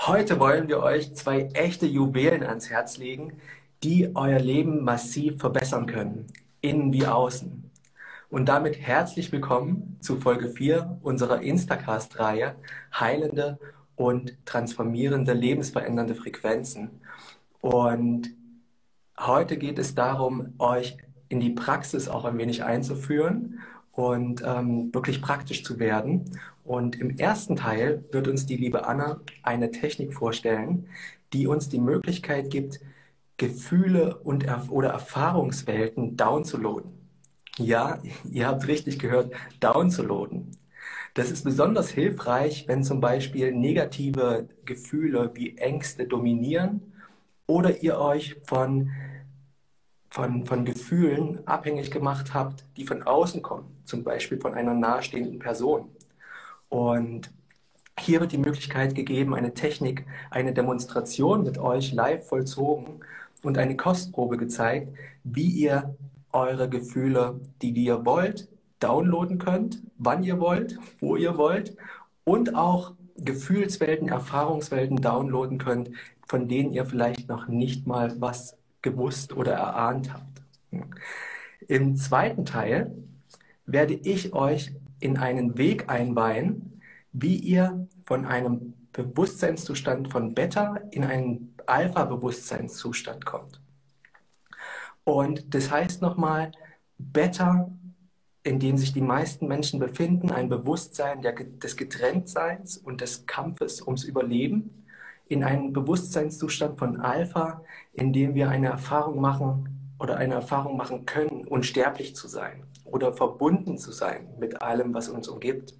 Heute wollen wir euch zwei echte Juwelen ans Herz legen, die euer Leben massiv verbessern können, innen wie außen. Und damit herzlich willkommen zu Folge 4 unserer Instacast-Reihe Heilende und transformierende, lebensverändernde Frequenzen. Und heute geht es darum, euch in die Praxis auch ein wenig einzuführen und wirklich praktisch zu werden. Und im ersten Teil wird uns die liebe Anna eine Technik vorstellen, die uns die Möglichkeit gibt, Gefühle oder Erfahrungswelten downzuladen. Ja, ihr habt richtig gehört, downzuladen. Das ist besonders hilfreich, wenn zum Beispiel negative Gefühle wie Ängste dominieren oder ihr euch von Gefühlen abhängig gemacht habt, die von außen kommen, zum Beispiel von einer nahestehenden Person. Und hier wird die Möglichkeit gegeben, eine Technik, eine Demonstration mit euch live vollzogen und eine Kostprobe gezeigt, wie ihr eure Gefühle, die ihr wollt, downloaden könnt, wann ihr wollt, wo ihr wollt und auch Gefühlswelten, Erfahrungswelten downloaden könnt, von denen ihr vielleicht noch nicht mal was gewusst oder erahnt habt. Im zweiten Teil werde ich euch in einen Weg einweihen, wie ihr von einem Bewusstseinszustand von Beta in einen Alpha-Bewusstseinszustand kommt. Und das heißt nochmal, Beta, in dem sich die meisten Menschen befinden, ein Bewusstsein des Getrenntseins und des Kampfes ums Überleben, in einen Bewusstseinszustand von Alpha, in dem wir eine Erfahrung machen oder eine Erfahrung machen können, unsterblich zu sein oder verbunden zu sein mit allem, was uns umgibt.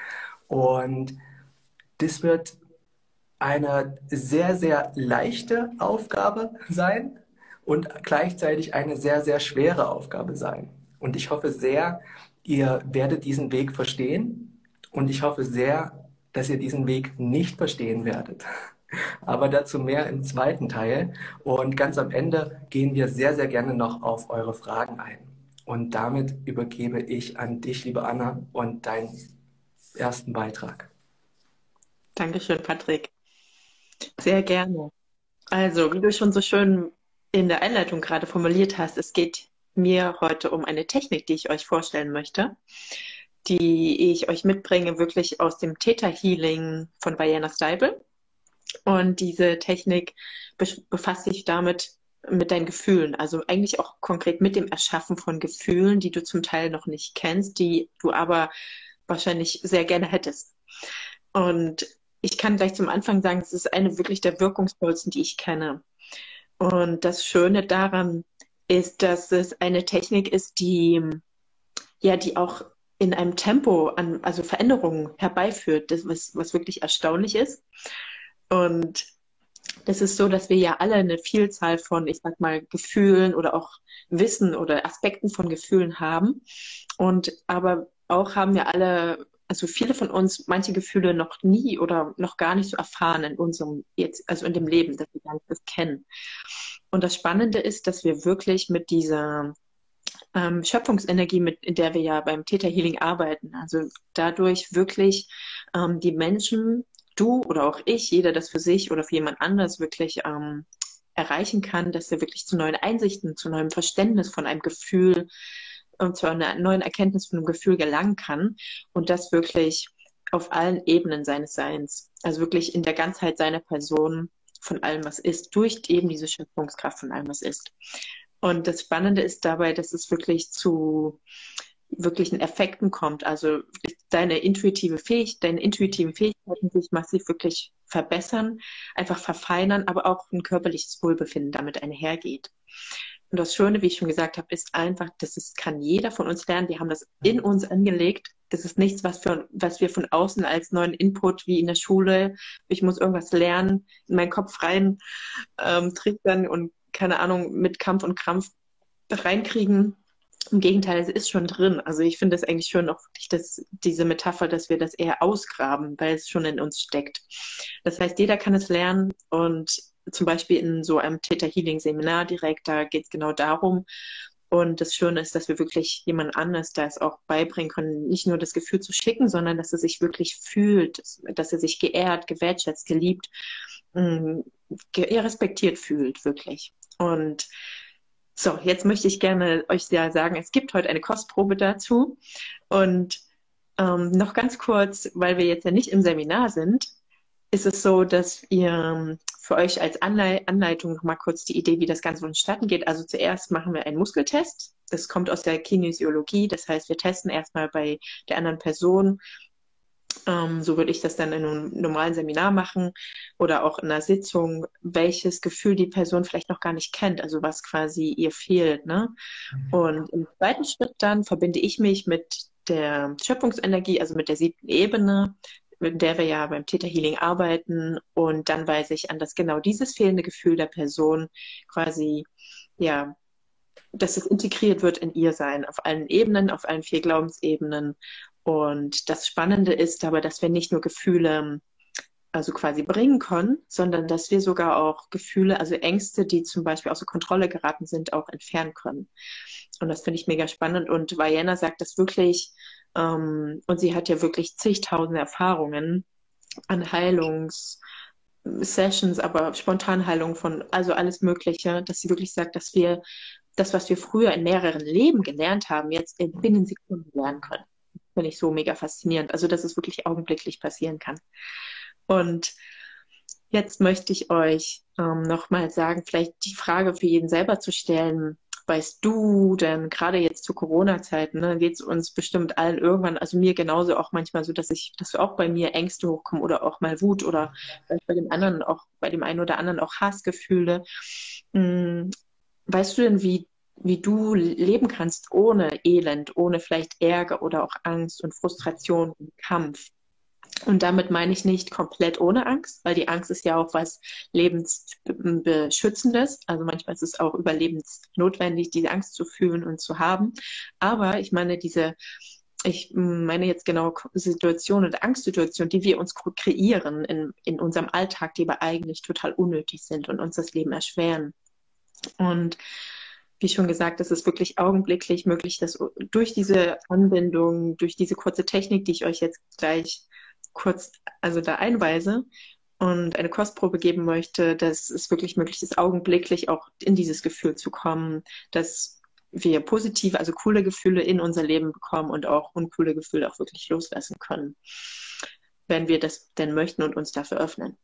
Und das wird eine sehr, sehr leichte Aufgabe sein und gleichzeitig eine sehr, sehr schwere Aufgabe sein. Und ich hoffe sehr, ihr werdet diesen Weg verstehen und ich hoffe sehr, dass ihr diesen Weg nicht verstehen werdet. Aber dazu mehr im zweiten Teil. Und ganz am Ende gehen wir sehr, sehr gerne noch auf eure Fragen ein. Und damit übergebe ich an dich, liebe Anna, und deinen ersten Beitrag. Dankeschön, Patrick. Sehr gerne. Also, wie du schon so schön in der Einleitung gerade formuliert hast, es geht mir heute um eine Technik, die ich euch vorstellen möchte, die ich euch mitbringe, wirklich aus dem Theta Healing von Diana Steibel. Und diese Technik befasst sich damit mit deinen Gefühlen, also eigentlich auch konkret mit dem Erschaffen von Gefühlen, die du zum Teil noch nicht kennst, die du aber wahrscheinlich sehr gerne hättest. Und ich kann gleich zum Anfang sagen, es ist eine wirklich der wirkungsvollsten, die ich kenne. Und das Schöne daran ist, dass es eine Technik ist, die auch in einem Tempo also Veränderungen herbeiführt, was wirklich erstaunlich ist. Und das ist so, dass wir ja alle eine Vielzahl von, ich sag mal, Gefühlen oder auch Wissen oder Aspekten von Gefühlen haben. Und aber auch haben wir alle, also viele von uns, manche Gefühle noch nie oder noch gar nicht so erfahren in unserem jetzt, also in dem Leben, dass wir gar nicht das kennen. Und das Spannende ist, dass wir wirklich mit dieser Schöpfungsenergie, in der wir ja beim Theta Healing arbeiten, also dadurch wirklich die Menschen, du oder auch ich, jeder das für sich oder für jemand anders wirklich erreichen kann, dass er wirklich zu neuen Einsichten, zu neuem Verständnis von einem Gefühl und zu einer neuen Erkenntnis von einem Gefühl gelangen kann und das wirklich auf allen Ebenen seines Seins, also wirklich in der Ganzheit seiner Person von allem, was ist, durch eben diese Schöpfungskraft von allem, was ist. Und das Spannende ist dabei, dass es wirklich zu wirklichen Effekten kommt, also deine intuitiven Fähigkeiten sich massiv wirklich verbessern, einfach verfeinern, aber auch ein körperliches Wohlbefinden damit einhergeht. Und das Schöne, wie ich schon gesagt habe, ist einfach, kann jeder von uns lernen. Wir haben das in uns angelegt. Das ist nichts, was wir von außen als neuen Input wie in der Schule, ich muss irgendwas lernen, in meinen Kopf rein triggern und keine Ahnung, mit Kampf und Krampf reinkriegen. Im Gegenteil, es ist schon drin. Also ich finde es eigentlich schön, auch wirklich diese Metapher, dass wir das eher ausgraben, weil es schon in uns steckt. Das heißt, jeder kann es lernen und zum Beispiel in so einem Theta Healing Seminar direkt, da geht es genau darum. Und das Schöne ist, dass wir wirklich jemand anders das auch beibringen können, nicht nur das Gefühl zu schicken, sondern dass er sich wirklich fühlt, dass er sich geehrt, gewertschätzt, geliebt mh, respektiert fühlt, wirklich. Und so, jetzt möchte ich gerne euch ja sagen, es gibt heute eine Kostprobe dazu. Und noch ganz kurz, weil wir jetzt ja nicht im Seminar sind, ist es so, dass ihr für euch als Anleitung noch mal kurz die Idee, wie das Ganze vonstatten geht. Also zuerst machen wir einen Muskeltest. Das kommt aus der Kinesiologie. Das heißt, wir testen erstmal bei der anderen Person. So würde ich das dann in einem normalen Seminar machen oder auch in einer Sitzung, welches Gefühl die Person vielleicht noch gar nicht kennt, also was quasi ihr fehlt, ne? Und im zweiten Schritt dann verbinde ich mich mit der Schöpfungsenergie, also mit der 7. Ebene, mit der wir ja beim Theta Healing arbeiten. Und dann weise ich an, dass genau dieses fehlende Gefühl der Person quasi, ja, dass es integriert wird in ihr Sein, auf allen Ebenen, auf allen 4 Glaubensebenen. Und das Spannende ist aber, dass wir nicht nur Gefühle also quasi bringen können, sondern dass wir sogar auch Gefühle, also Ängste, die zum Beispiel außer Kontrolle geraten sind, auch entfernen können. Und das finde ich mega spannend. Und Vajana sagt das wirklich, und sie hat ja wirklich zigtausende Erfahrungen an Heilungssessions, aber Spontanheilung von, also alles Mögliche, dass sie wirklich sagt, dass wir das, was wir früher in mehreren Leben gelernt haben, jetzt in binnen Sekunden lernen können. Finde ich so mega faszinierend. Also, dass es wirklich augenblicklich passieren kann. Und jetzt möchte ich euch nochmal sagen, vielleicht die Frage für jeden selber zu stellen, weißt du, denn gerade jetzt zu Corona-Zeiten, ne, geht es uns bestimmt allen irgendwann, also mir genauso auch manchmal so, dass auch bei mir Ängste hochkommen oder auch mal Wut oder vielleicht bei dem anderen auch, bei dem einen oder anderen auch Hassgefühle. Weißt du denn, wie du leben kannst ohne Elend, ohne vielleicht Ärger oder auch Angst und Frustration und Kampf? Und damit meine ich nicht komplett ohne Angst, weil die Angst ist ja auch was Lebensbeschützendes. Also manchmal ist es auch überlebensnotwendig, diese Angst zu fühlen und zu haben. Aber ich meine jetzt genau Situationen oder Angstsituationen, die wir uns kreieren in unserem Alltag, die aber eigentlich total unnötig sind und uns das Leben erschweren. Und wie schon gesagt, es ist wirklich augenblicklich möglich, dass durch diese Anbindung, durch diese kurze Technik, die ich euch jetzt gleich kurz also da einweise und eine Kostprobe geben möchte, dass es wirklich möglich ist, augenblicklich auch in dieses Gefühl zu kommen, dass wir positive, also coole Gefühle in unser Leben bekommen und auch uncoole Gefühle auch wirklich loslassen können, wenn wir das denn möchten und uns dafür öffnen.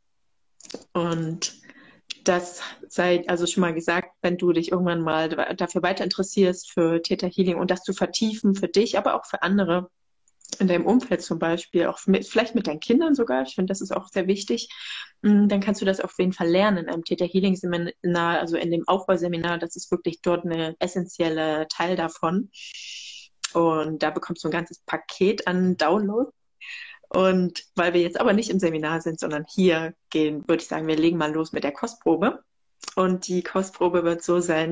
Und das sei also schon mal gesagt, wenn du dich irgendwann mal dafür weiter interessierst, für Theta Healing und das zu vertiefen für dich, aber auch für andere in deinem Umfeld zum Beispiel, auch vielleicht mit deinen Kindern sogar, ich finde, das ist auch sehr wichtig, dann kannst du das auf jeden Fall lernen in einem Theta Healing Seminar, also in dem Aufbauseminar, das ist wirklich dort eine essentielle Teil davon. Und da bekommst du ein ganzes Paket an Downloads. Und weil wir jetzt aber nicht im Seminar sind, sondern hier gehen, würde ich sagen, wir legen mal los mit der Kostprobe. Und die Kostprobe wird so sein,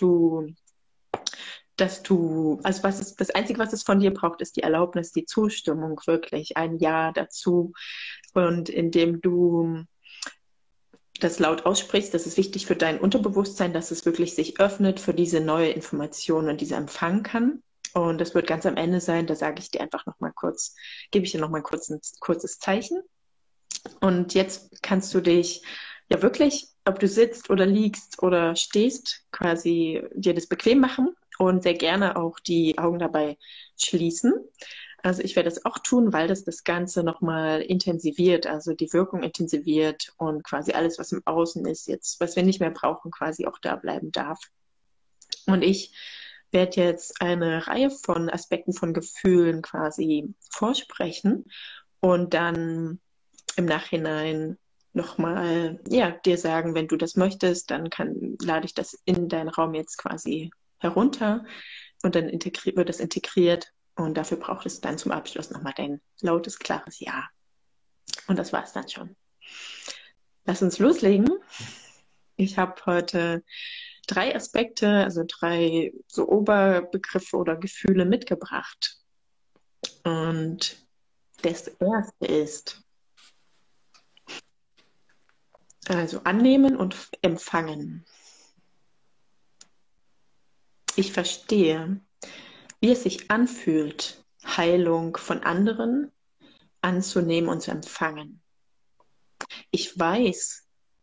also das Einzige, was es von dir braucht, ist die Erlaubnis, die Zustimmung, wirklich ein Ja dazu. Und indem du das laut aussprichst, das ist wichtig für dein Unterbewusstsein, dass es wirklich sich öffnet für diese neue Information und diese empfangen kann. Und das wird ganz am Ende sein, da sage ich dir einfach nochmal kurz, gebe ich dir nochmal kurz ein kurzes Zeichen. Und jetzt kannst du dich ja wirklich, ob du sitzt oder liegst oder stehst, quasi dir das bequem machen und sehr gerne auch die Augen dabei schließen. Also ich werde das auch tun, weil das Ganze nochmal intensiviert, also die Wirkung intensiviert und quasi alles, was im Außen ist, jetzt, was wir nicht mehr brauchen, quasi auch da bleiben darf. Und ich werde jetzt eine Reihe von Aspekten von Gefühlen quasi vorsprechen und dann im Nachhinein nochmal, ja, dir sagen, wenn du das möchtest, dann lade ich das in deinen Raum jetzt quasi herunter und dann wird das integriert und dafür braucht es dann zum Abschluss nochmal dein lautes, klares Ja. Und das war es dann schon. Lass uns loslegen. Ich habe heute 3 Aspekte, also 3 so Oberbegriffe oder Gefühle mitgebracht. Und das erste ist also annehmen und empfangen. Ich verstehe, wie es sich anfühlt, Heilung von anderen anzunehmen und zu empfangen. Ich weiß,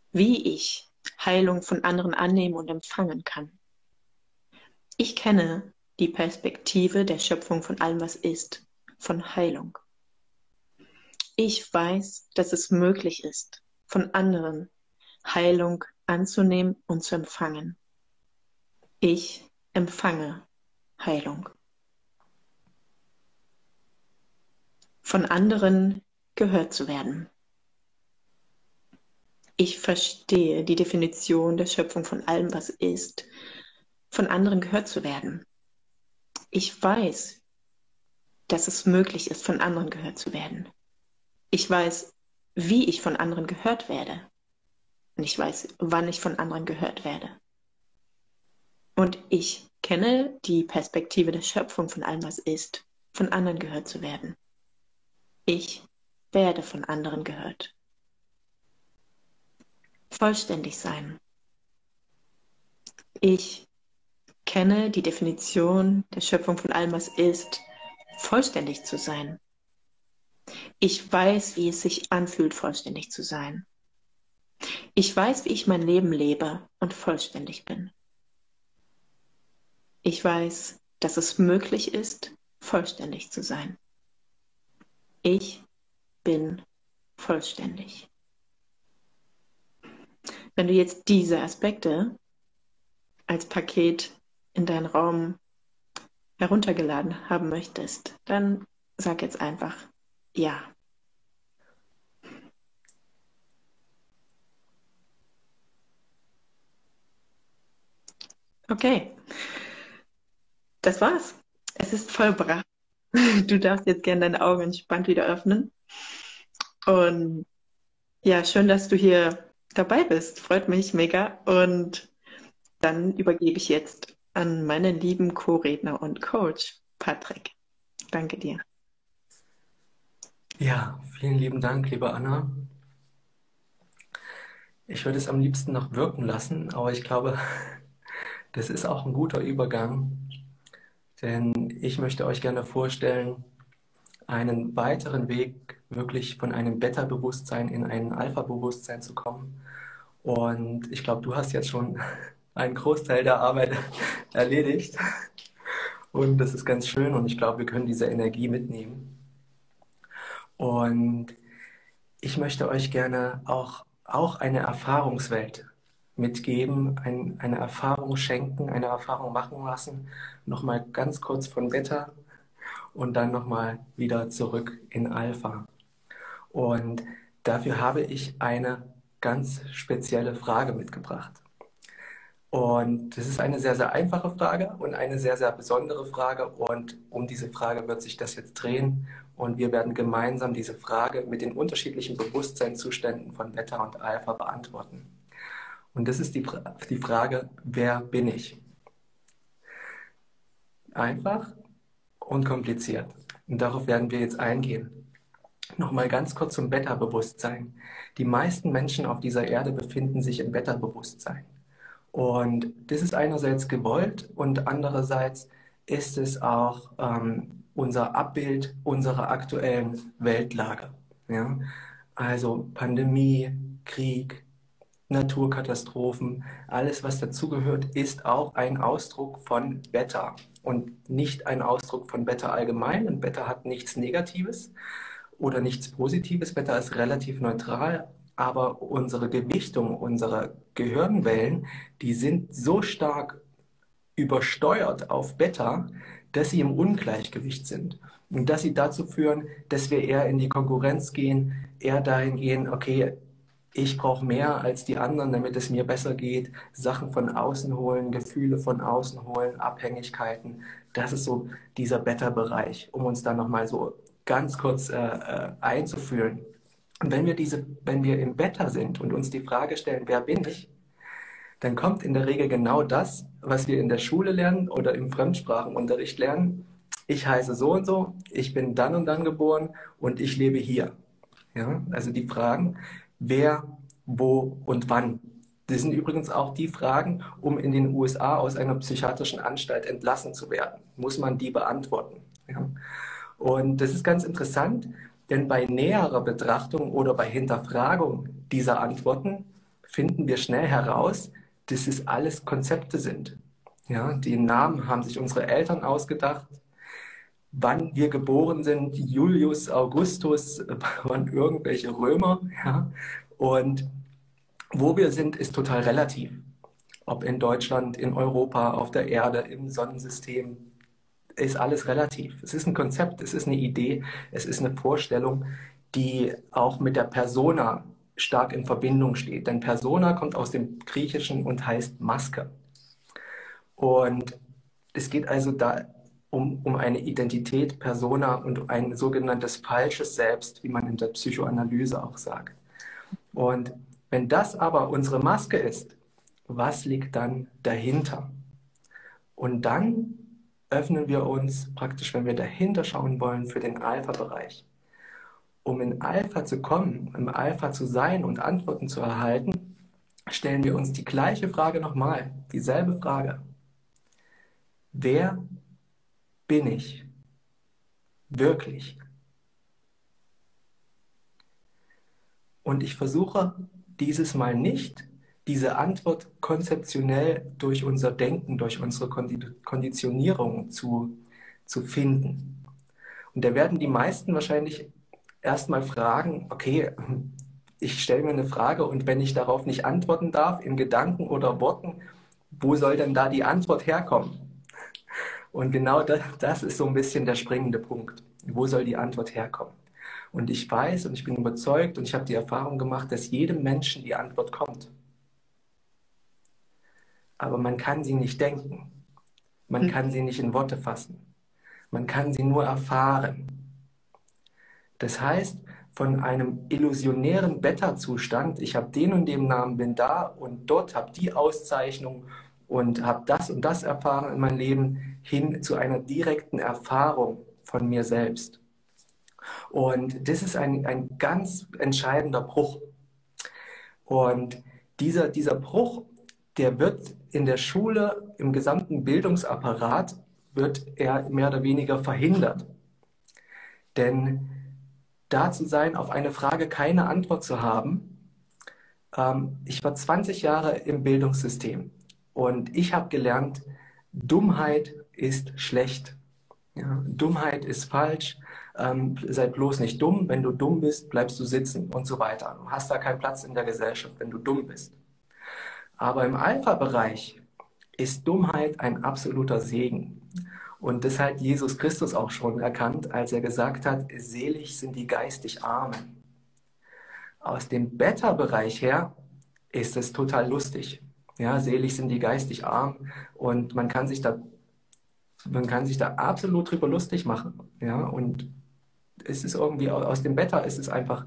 wie ich Heilung von anderen annehmen und empfangen kann. Ich kenne die Perspektive der Schöpfung von allem, was ist, von Heilung. Ich weiß, dass es möglich ist, von anderen Heilung anzunehmen und zu empfangen. Ich empfange Heilung. Von anderen gehört zu werden. Ich verstehe die Definition der Schöpfung von allem, was ist, von anderen gehört zu werden. Ich weiß, dass es möglich ist, von anderen gehört zu werden. Ich weiß, wie ich von anderen gehört werde. Und ich weiß, wann ich von anderen gehört werde. Und ich kenne die Perspektive der Schöpfung von allem, was ist, von anderen gehört zu werden. Ich werde von anderen gehört. Vollständig sein. Ich kenne die Definition der Schöpfung von allem, was ist, vollständig zu sein. Ich weiß, wie es sich anfühlt, vollständig zu sein. Ich weiß, wie ich mein Leben lebe und vollständig bin. Ich weiß, dass es möglich ist, vollständig zu sein. Ich bin vollständig. Wenn du jetzt diese Aspekte als Paket in deinen Raum heruntergeladen haben möchtest, dann sag jetzt einfach ja. Okay, das war's. Es ist vollbracht. Du darfst jetzt gerne deine Augen entspannt wieder öffnen. Und ja, schön, dass du hier dabei bist. Freut mich mega. Und dann übergebe ich jetzt an meinen lieben Co-Redner und Coach, Patrick. Danke dir. Ja, vielen lieben Dank, liebe Anna. Ich würde es am liebsten noch wirken lassen, aber ich glaube, das ist auch ein guter Übergang, denn ich möchte euch gerne vorstellen, einen weiteren Weg, wirklich von einem Beta-Bewusstsein in ein Alpha-Bewusstsein zu kommen. Und ich glaube, du hast jetzt schon einen Großteil der Arbeit erledigt. Und das ist ganz schön und ich glaube, wir können diese Energie mitnehmen. Und ich möchte euch gerne auch eine Erfahrungswelt mitgeben, eine Erfahrung schenken, eine Erfahrung machen lassen. Nochmal ganz kurz von Beta und dann nochmal wieder zurück in Alpha. Und dafür habe ich eine ganz spezielle Frage mitgebracht. Und das ist eine sehr, sehr einfache Frage und eine sehr, sehr besondere Frage. Und um diese Frage wird sich das jetzt drehen. Und wir werden gemeinsam diese Frage mit den unterschiedlichen Bewusstseinszuständen von Beta und Alpha beantworten. Und das ist die Frage, wer bin ich? Einfach und kompliziert. Und darauf werden wir jetzt eingehen. Nochmal ganz kurz zum Beta-Bewusstsein. Die meisten Menschen auf dieser Erde befinden sich im Beta-Bewusstsein. Und das ist einerseits gewollt und andererseits ist es auch unser Abbild unserer aktuellen Weltlage. Ja? Also Pandemie, Krieg, Naturkatastrophen, alles was dazugehört, ist auch ein Ausdruck von Beta und nicht ein Ausdruck von Beta allgemein. Und Beta hat nichts Negatives oder nichts Positives. Beta ist relativ neutral, aber unsere Gewichtung, unsere Gehirnwellen, die sind so stark übersteuert auf Beta, dass sie im Ungleichgewicht sind. Und dass sie dazu führen, dass wir eher in die Konkurrenz gehen, eher dahin gehen, okay, ich brauche mehr als die anderen, damit es mir besser geht, Sachen von außen holen, Gefühle von außen holen, Abhängigkeiten. Das ist so dieser Beta-Bereich, um uns da nochmal so ganz kurz einzufühlen. Und wenn wir im Beta sind und uns die Frage stellen, wer bin ich, dann kommt in der Regel genau das, was wir in der Schule lernen oder im Fremdsprachenunterricht lernen. Ich heiße so und so, ich bin dann und dann geboren und ich lebe hier. Ja? Also die Fragen, wer, wo und wann. Das sind übrigens auch die Fragen, um in den USA aus einer psychiatrischen Anstalt entlassen zu werden. Muss man die beantworten. Ja? Und das ist ganz interessant, denn bei näherer Betrachtung oder bei Hinterfragung dieser Antworten finden wir schnell heraus, dass es alles Konzepte sind. Ja, den Namen haben sich unsere Eltern ausgedacht. Wann wir geboren sind, Julius, Augustus, waren irgendwelche Römer. Ja? Und wo wir sind, ist total relativ. Ob in Deutschland, in Europa, auf der Erde, im Sonnensystem, ist alles relativ. Es ist ein Konzept, es ist eine Idee, es ist eine Vorstellung, die auch mit der Persona stark in Verbindung steht. Denn Persona kommt aus dem Griechischen und heißt Maske. Und es geht also da um eine Identität, Persona und ein sogenanntes falsches Selbst, wie man in der Psychoanalyse auch sagt. Und wenn das aber unsere Maske ist, was liegt dann dahinter? Und dann öffnen wir uns praktisch, wenn wir dahinter schauen wollen, für den Alpha-Bereich. Um in Alpha zu kommen, im Alpha zu sein und Antworten zu erhalten, stellen wir uns die gleiche Frage nochmal, dieselbe Frage. Wer bin ich wirklich? Und ich versuche dieses Mal nicht, diese Antwort konzeptionell durch unser Denken, durch unsere Konditionierung zu finden. Und da werden die meisten wahrscheinlich erstmal fragen, okay, ich stelle mir eine Frage und wenn ich darauf nicht antworten darf, in Gedanken oder Worten, wo soll denn da die Antwort herkommen? Und genau das ist so ein bisschen der springende Punkt. Wo soll die Antwort herkommen? Und ich weiß und ich bin überzeugt und ich habe die Erfahrung gemacht, dass jedem Menschen die Antwort kommt. Aber man kann sie nicht denken. Man kann sie nicht in Worte fassen. Man kann sie nur erfahren. Das heißt, von einem illusionären Beta-Zustand, ich habe den und den Namen, bin da und dort, habe die Auszeichnung und habe das und das erfahren in meinem Leben, hin zu einer direkten Erfahrung von mir selbst. Und das ist ein ganz entscheidender Bruch. Und dieser Bruch, der wird in der Schule, im gesamten Bildungsapparat, wird er mehr oder weniger verhindert. Denn da zu sein, auf eine Frage keine Antwort zu haben, ich war 20 Jahre im Bildungssystem und ich habe gelernt, Dummheit ist schlecht. Ja, Dummheit ist falsch. Sei bloß nicht dumm. Wenn du dumm bist, bleibst du sitzen und so weiter. Du hast da keinen Platz in der Gesellschaft, wenn du dumm bist. Aber im Alpha-Bereich ist Dummheit ein absoluter Segen. Und das hat Jesus Christus auch schon erkannt, als er gesagt hat, selig sind die geistig Armen. Aus dem Beta-Bereich her ist es total lustig. Ja, selig sind die geistig Armen und man kann sich da absolut drüber lustig machen. Ja, und es ist irgendwie, aus dem Beta ist es einfach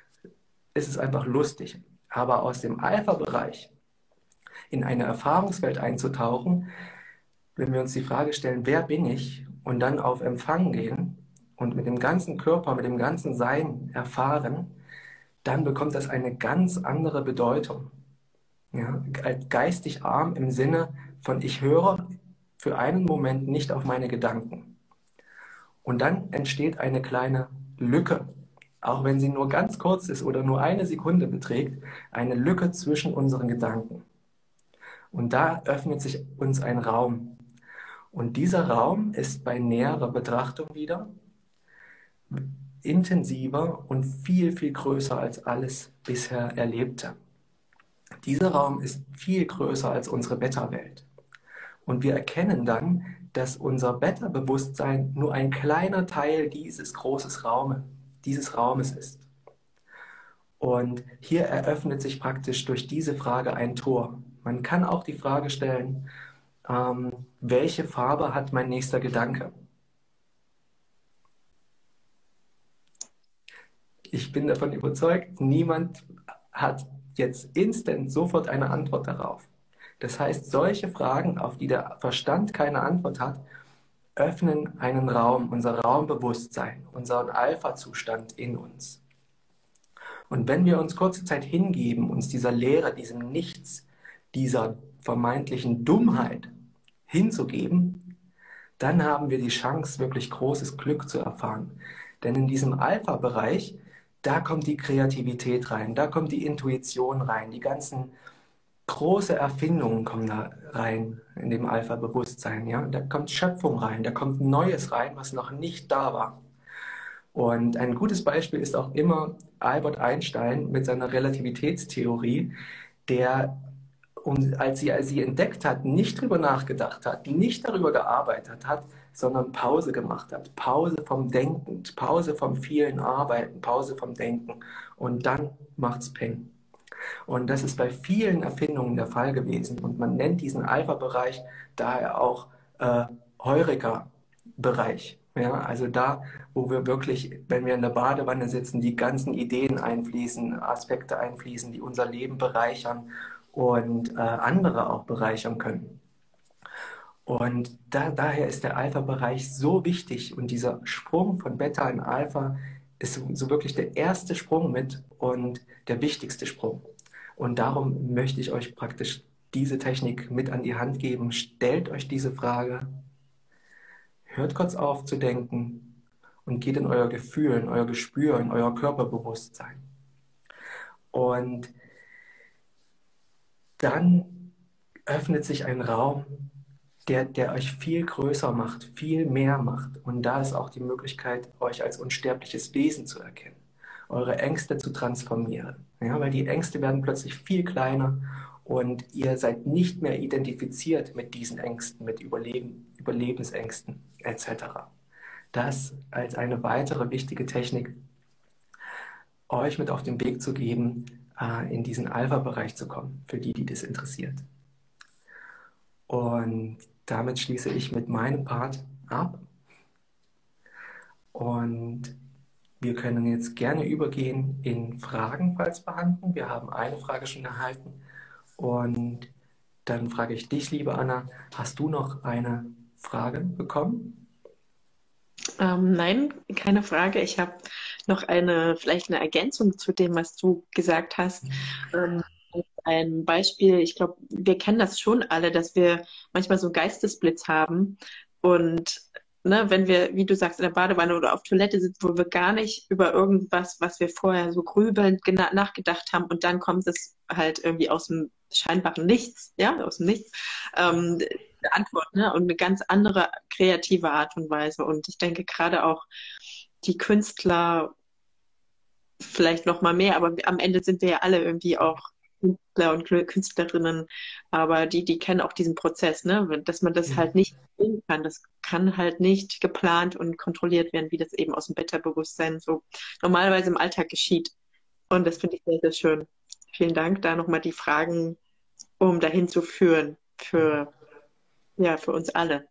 lustig. Aber aus dem Alpha-Bereich in eine Erfahrungswelt einzutauchen, wenn wir uns die Frage stellen, wer bin ich? Und dann auf Empfang gehen und mit dem ganzen Körper, mit dem ganzen Sein erfahren, dann bekommt das eine ganz andere Bedeutung. Ja, geistig arm im Sinne von, ich höre für einen Moment nicht auf meine Gedanken. Und dann entsteht eine kleine Lücke, auch wenn sie nur ganz kurz ist oder nur eine Sekunde beträgt, eine Lücke zwischen unseren Gedanken. Und da öffnet sich uns ein Raum. Und dieser Raum ist bei näherer Betrachtung wieder intensiver und viel, viel größer als alles bisher Erlebte. Dieser Raum ist viel größer als unsere Beta-Welt. Und wir erkennen dann, dass unser Beta-Bewusstsein nur ein kleiner Teil dieses Raumes ist. Und hier eröffnet sich praktisch durch diese Frage ein Tor. Man kann auch die Frage stellen, welche Farbe hat mein nächster Gedanke? Ich bin davon überzeugt, niemand hat jetzt instant sofort eine Antwort darauf. Das heißt, solche Fragen, auf die der Verstand keine Antwort hat, öffnen einen Raum, unser Raumbewusstsein, unseren Alpha-Zustand in uns. Und wenn wir uns kurze Zeit hingeben, uns dieser Leere, diesem Nichts, dieser vermeintlichen Dummheit hinzugeben, dann haben wir die Chance, wirklich großes Glück zu erfahren. Denn in diesem Alpha-Bereich da kommt die Kreativität rein, da kommt die Intuition rein, die ganzen große Erfindungen kommen da rein in dem Alpha-Bewusstsein. Ja? Da kommt Schöpfung rein, da kommt Neues rein, was noch nicht da war. Und ein gutes Beispiel ist auch immer Albert Einstein mit seiner Relativitätstheorie, der, als er sie entdeckt hat, nicht drüber nachgedacht hat, nicht darüber gearbeitet hat, sondern Pause gemacht hat. Pause vom Denken, Pause vom vielen Arbeiten, Pause vom Denken. Und dann macht's Peng. Und das ist bei vielen Erfindungen der Fall gewesen. Und man nennt diesen Alpha-Bereich daher auch Heureka-Bereich. Ja, also da, wo wir wirklich, wenn wir in der Badewanne sitzen, die ganzen Ideen einfließen, Aspekte einfließen, die unser Leben bereichern und andere auch bereichern können. Und daher ist der Alpha-Bereich so wichtig und dieser Sprung von Beta in Alpha ist so wirklich der erste Sprung mit und der wichtigste Sprung. Und darum möchte ich euch praktisch diese Technik mit an die Hand geben. Stellt euch diese Frage, hört kurz auf zu denken und geht in euer Gefühl, in euer Gespür, in euer Körperbewusstsein. Und dann öffnet sich ein Raum, der euch viel größer macht, viel mehr macht. Und da ist auch die Möglichkeit, euch als unsterbliches Wesen zu erkennen, eure Ängste zu transformieren. Ja, weil die Ängste werden plötzlich viel kleiner und ihr seid nicht mehr identifiziert mit diesen Ängsten, mit Überlebensängsten etc. Das als eine weitere wichtige Technik, euch mit auf den Weg zu geben, in diesen Alpha-Bereich zu kommen, für die das interessiert. Und damit schließe ich mit meinem Part ab. Und wir können jetzt gerne übergehen in Fragen, falls vorhanden. Wir haben eine Frage schon erhalten. Und dann frage ich dich, liebe Anna, hast du noch eine Frage bekommen? Nein, keine Frage. Ich habe noch vielleicht eine Ergänzung zu dem, was du gesagt hast. Ein Beispiel, ich glaube, wir kennen das schon alle, dass wir manchmal so einen Geistesblitz haben und ne, wenn wir, wie du sagst, in der Badewanne oder auf Toilette sitzen, wo wir gar nicht über irgendwas, was wir vorher so grübelnd nachgedacht haben und dann kommt es halt irgendwie aus dem scheinbaren Nichts, ja, aus dem Nichts, eine Antwort, ne, und eine ganz andere kreative Art und Weise. Und ich denke gerade auch die Künstler vielleicht noch mal mehr, aber am Ende sind wir ja alle irgendwie auch Künstler und Künstlerinnen, aber die kennen auch diesen Prozess, ne? Dass man das halt nicht sehen kann. Das kann halt nicht geplant und kontrolliert werden, wie das eben aus dem Beta-Bewusstsein so normalerweise im Alltag geschieht. Und das finde ich sehr, sehr schön. Vielen Dank. Da nochmal die Fragen, um dahin zu führen, für uns alle.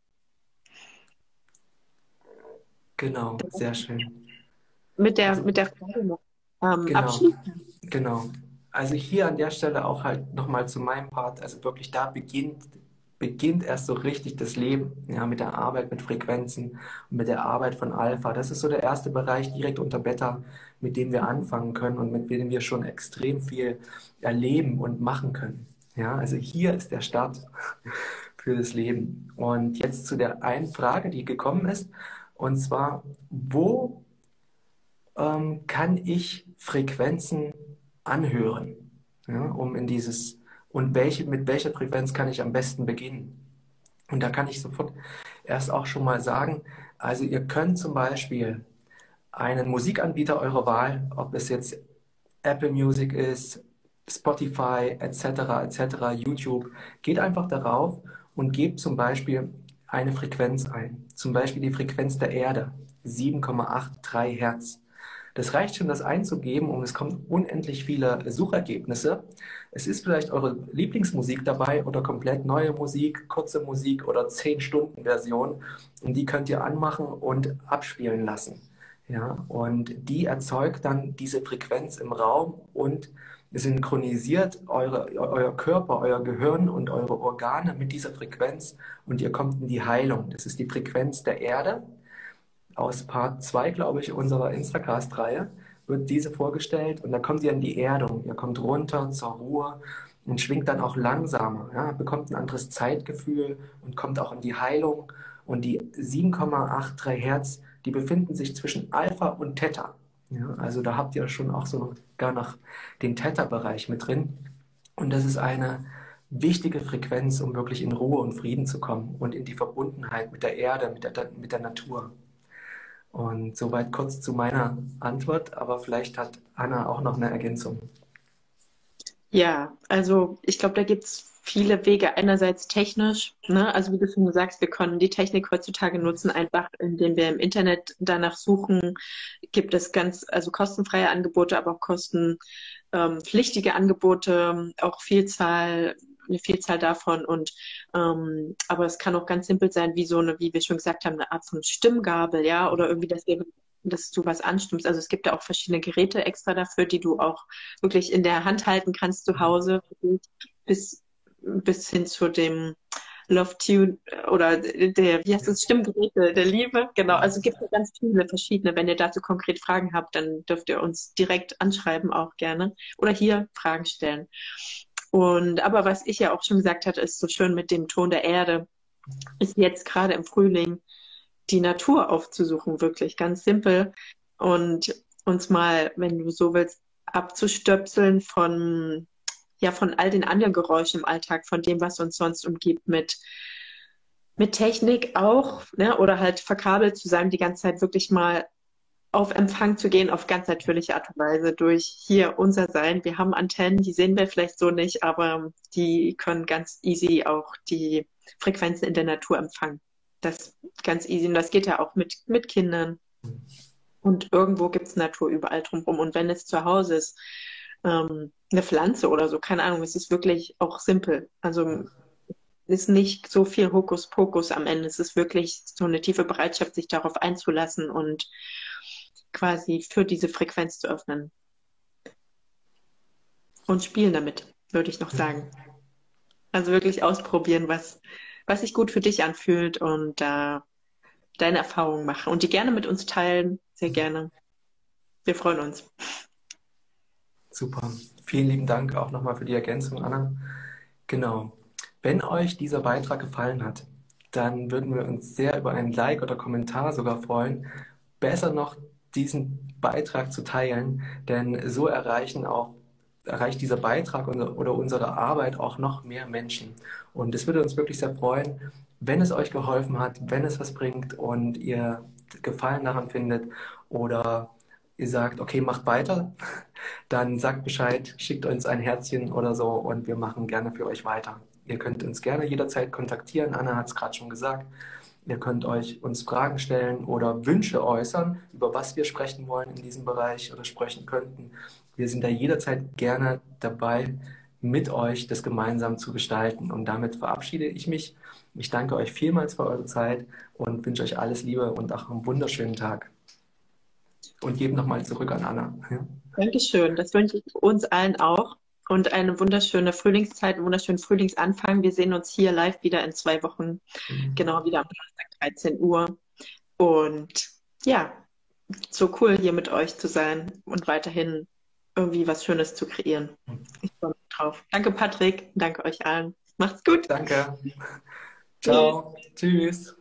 Genau, sehr schön. Mit Also, der Frage noch genau, abschließen. genau. Also hier an der Stelle auch halt nochmal zu meinem Part, also wirklich da beginnt erst so richtig das Leben, ja, mit der Arbeit mit Frequenzen und mit der Arbeit von Alpha. Das ist so der erste Bereich direkt unter Beta, mit dem wir anfangen können und mit dem wir schon extrem viel erleben und machen können. Ja, also hier ist der Start für das Leben. Und jetzt zu der einen Frage, die gekommen ist, und zwar, wo kann ich Frequenzen anhören, ja, um in dieses, und mit welcher Frequenz kann ich am besten beginnen? Und da kann ich sofort erst auch schon mal sagen, also ihr könnt zum Beispiel einen Musikanbieter eurer Wahl, ob es jetzt Apple Music ist, Spotify etc., YouTube, geht einfach darauf und gebt zum Beispiel eine Frequenz ein. Zum Beispiel die Frequenz der Erde, 7,83 Hertz. Das reicht schon, das einzugeben und es kommen unendlich viele Suchergebnisse. Es ist vielleicht eure Lieblingsmusik dabei oder komplett neue Musik, kurze Musik oder 10-Stunden-Version und die könnt ihr anmachen und abspielen lassen. Ja, und die erzeugt dann diese Frequenz im Raum und synchronisiert euer Körper, euer Gehirn und eure Organe mit dieser Frequenz und ihr kommt in die Heilung. Das ist die Frequenz der Erde. Aus Part 2, glaube ich, unserer Instacast-Reihe wird diese vorgestellt und da kommt ihr in die Erdung. Ihr kommt runter zur Ruhe und schwingt dann auch langsamer, ja, bekommt ein anderes Zeitgefühl und kommt auch in die Heilung. Und die 7,83 Hertz, die befinden sich zwischen Alpha und Theta. Ja, also da habt ihr schon auch so gar noch den Theta-Bereich mit drin. Und das ist eine wichtige Frequenz, um wirklich in Ruhe und Frieden zu kommen und in die Verbundenheit mit der Erde, mit der Natur. Und soweit kurz zu meiner Antwort, aber vielleicht hat Anna auch noch eine Ergänzung. Ja, also ich glaube, da gibt es viele Wege. Einerseits technisch, ne? Also wie du schon sagst, wir können die Technik heutzutage nutzen, einfach indem wir im Internet danach suchen. Gibt es also kostenfreie Angebote, aber auch kostenpflichtige Angebote, auch eine Vielzahl davon. Aber es kann auch ganz simpel sein, wie wie wir schon gesagt haben, eine Art von Stimmgabel, ja, oder irgendwie, dass du was anstimmst. Also es gibt ja auch verschiedene Geräte extra dafür, die du auch wirklich in der Hand halten kannst zu Hause, bis, bis hin zu dem Love Tune oder wie heißt das, Stimmgeräte der Liebe. Genau, also gibt es ganz viele verschiedene. Wenn ihr dazu konkret Fragen habt, dann dürft ihr uns direkt anschreiben, auch gerne. Oder hier Fragen stellen. Aber was ich ja auch schon gesagt hatte, ist so schön mit dem Ton der Erde, ist jetzt gerade im Frühling die Natur aufzusuchen, wirklich ganz simpel und uns mal, wenn du so willst, abzustöpseln von all den anderen Geräuschen im Alltag, von dem, was uns sonst umgibt, mit Technik auch, ne, oder halt verkabelt zu sein, die ganze Zeit wirklich mal auf Empfang zu gehen, auf ganz natürliche Art und Weise durch hier unser Sein. Wir haben Antennen, die sehen wir vielleicht so nicht, aber die können ganz easy auch die Frequenzen in der Natur empfangen. Das ganz easy. Und das geht ja auch mit Kindern. Und irgendwo gibt es Natur überall drumherum. Und wenn es zu Hause ist, eine Pflanze oder so, keine Ahnung, es ist wirklich auch simpel. Also ist nicht so viel Hokuspokus am Ende. Es ist wirklich so eine tiefe Bereitschaft, sich darauf einzulassen und quasi für diese Frequenz zu öffnen. Und spielen damit, würde ich noch sagen. Also wirklich ausprobieren, was sich gut für dich anfühlt und deine Erfahrungen machen. Und die gerne mit uns teilen, sehr gerne. Wir freuen uns. Super. Vielen lieben Dank auch nochmal für die Ergänzung, Anna. Genau. Wenn euch dieser Beitrag gefallen hat, dann würden wir uns sehr über ein Like oder Kommentar sogar freuen. Besser noch, diesen Beitrag zu teilen, denn so erreicht dieser Beitrag oder unsere Arbeit auch noch mehr Menschen. Und es würde uns wirklich sehr freuen, wenn es euch geholfen hat, wenn es was bringt und ihr Gefallen daran findet oder ihr sagt, okay, macht weiter, dann sagt Bescheid, schickt uns ein Herzchen oder so und wir machen gerne für euch weiter. Ihr könnt uns gerne jederzeit kontaktieren. Anna hat es gerade schon gesagt. Ihr könnt uns Fragen stellen oder Wünsche äußern, über was wir sprechen wollen in diesem Bereich oder sprechen könnten. Wir sind da jederzeit gerne dabei, mit euch das gemeinsam zu gestalten. Und damit verabschiede ich mich. Ich danke euch vielmals für eure Zeit und wünsche euch alles Liebe und auch einen wunderschönen Tag. Und gebe nochmal zurück an Anna. Ja. Dankeschön. Das wünsche ich uns allen auch. Und eine wunderschöne Frühlingszeit, einen wunderschönen Frühlingsanfang. Wir sehen uns hier live wieder in 2 Wochen. Genau, wieder am Donnerstag, 13 Uhr. Und ja, so cool hier mit euch zu sein und weiterhin irgendwie was Schönes zu kreieren. Ich freue mich drauf. Danke, Patrick. Danke euch allen. Macht's gut. Danke. Tschüss. Ciao. Tschüss.